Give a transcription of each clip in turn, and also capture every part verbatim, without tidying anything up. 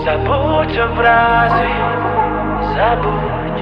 Забудь образи, забудь.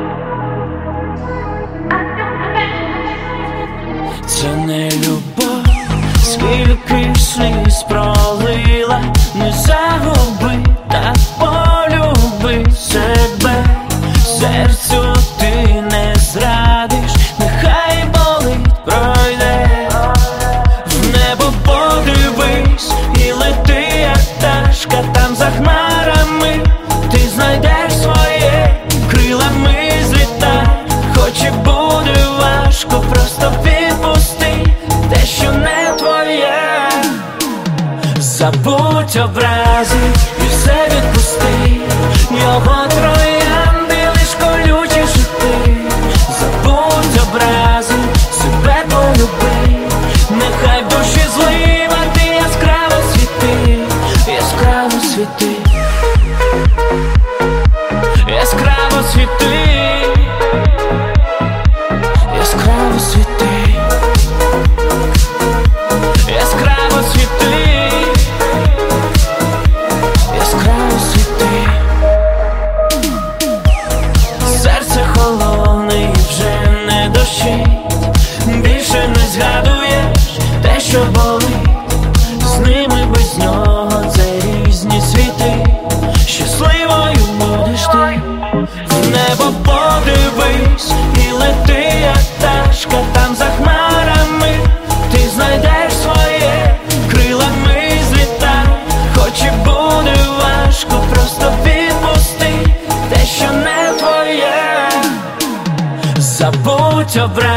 Це не любов, скільки сліз пролила. Не загуби, та полюби себе. Серцю ти не зрадиш, нехай болить, пройде. В небо подивись і лети, як пташка, там за хмарами ти знайдеш своє, крилами злітай. Хоч і буде важко, просто відпусти те, що не твоє. Забудь образи і все відпусти, його троянди лиш колючі шипи. Забудь образи, себе полюби, нехай в душі злива ти яскраво світи, яскраво світи, яскраво світи, яскраво світи, яскраво світи, яскраво світи. Серце холодне і вже не дощить, більше не згадуєш те, що болить. З ними, без нього це різні світи. Щасливою будеш ти. В небо подивись і лети, як пташка, там за хмарами ти знайдеш своє, крилами злітай. Хоч і буде важко, просто відпусти те, що не твоє. Забудь образ.